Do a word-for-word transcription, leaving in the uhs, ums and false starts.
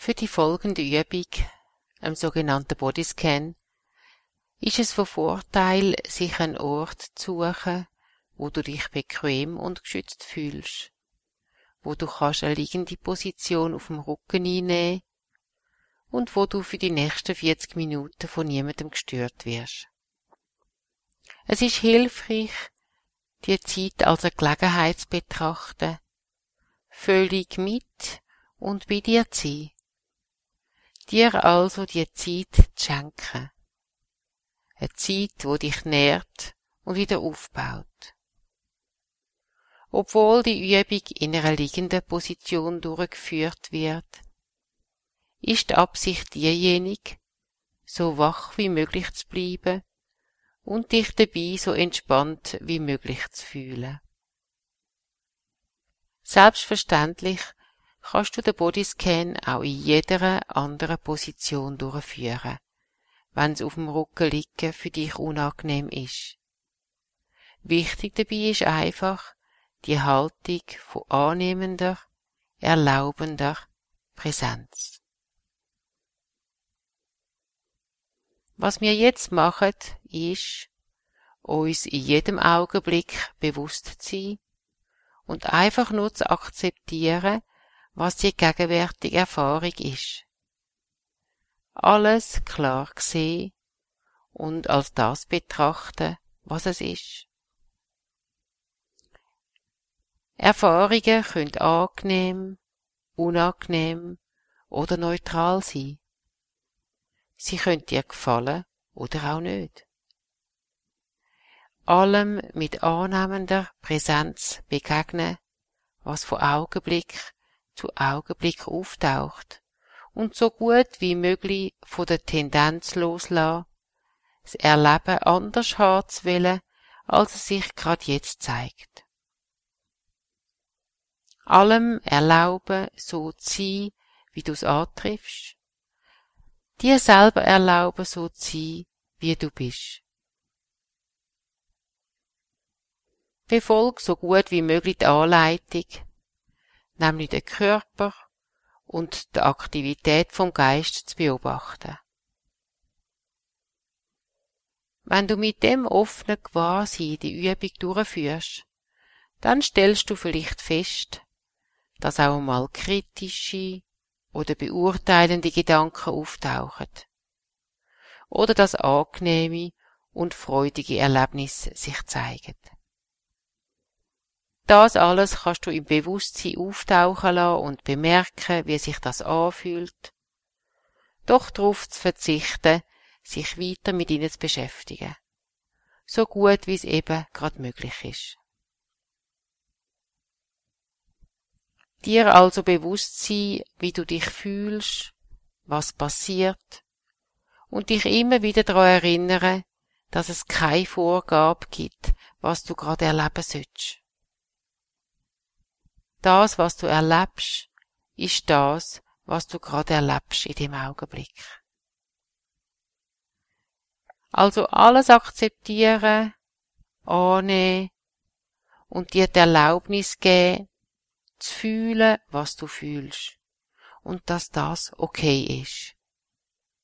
Für die folgende Übung, einem sogenannten Bodyscan, ist es von Vorteil, sich einen Ort zu suchen, wo du dich bequem und geschützt fühlst, wo du kannst eine liegende Position auf dem Rücken einnehmen und wo du für die nächsten vierzig Minuten von niemandem gestört wirst. Es ist hilfreich, die Zeit als eine Gelegenheit zu betrachten, völlig mit und bei dir zu sein. Dir also die Zeit zu schenken. Eine Zeit, die dich nährt und wieder aufbaut. Obwohl die Übung in einer liegenden Position durchgeführt wird, ist die Absicht diejenige, so wach wie möglich zu bleiben und dich dabei so entspannt wie möglich zu fühlen. Selbstverständlich kannst du den Bodyscan auch in jeder anderen Position durchführen, wenn es auf dem Rücken liegen für dich unangenehm ist. Wichtig dabei ist einfach die Haltung von annehmender, erlaubender Präsenz. Was wir jetzt machen, ist, uns in jedem Augenblick bewusst zu sein und einfach nur zu akzeptieren, was die gegenwärtige Erfahrung ist. Alles klar sehen und als das betrachten, was es ist. Erfahrungen können angenehm, unangenehm oder neutral sein. Sie können dir gefallen oder auch nicht. Allem mit annehmender Präsenz begegnen, was von Augenblick zu Augenblick auftaucht, und so gut wie möglich von der Tendenz loslassen, das Erleben anders haben zu wollen, als es sich gerade jetzt zeigt. Allem erlauben, so zu sein, wie du es antriffst. Dir selber erlauben, so zu sein, wie du bist. Befolge so gut wie möglich die Anleitung, nämlich den Körper und die Aktivität vom Geist zu beobachten. Wenn du mit dem offenen Gewahrsein die Übung durchführst, dann stellst du vielleicht fest, dass auch mal kritische oder beurteilende Gedanken auftauchen oder dass angenehme und freudige Erlebnisse sich zeigen. Das alles kannst du im Bewusstsein auftauchen lassen und bemerken, wie sich das anfühlt, doch darauf zu verzichten, sich weiter mit ihnen zu beschäftigen, so gut wie es eben gerade möglich ist. Dir also bewusst sein, wie du dich fühlst, was passiert, und dich immer wieder daran erinnern, dass es keine Vorgabe gibt, was du gerade erleben sollst. Das, was du erlebst, ist das, was du gerade erlebst in dem Augenblick. Also alles akzeptieren, annehmen und dir die Erlaubnis geben, zu fühlen, was du fühlst und dass das okay ist.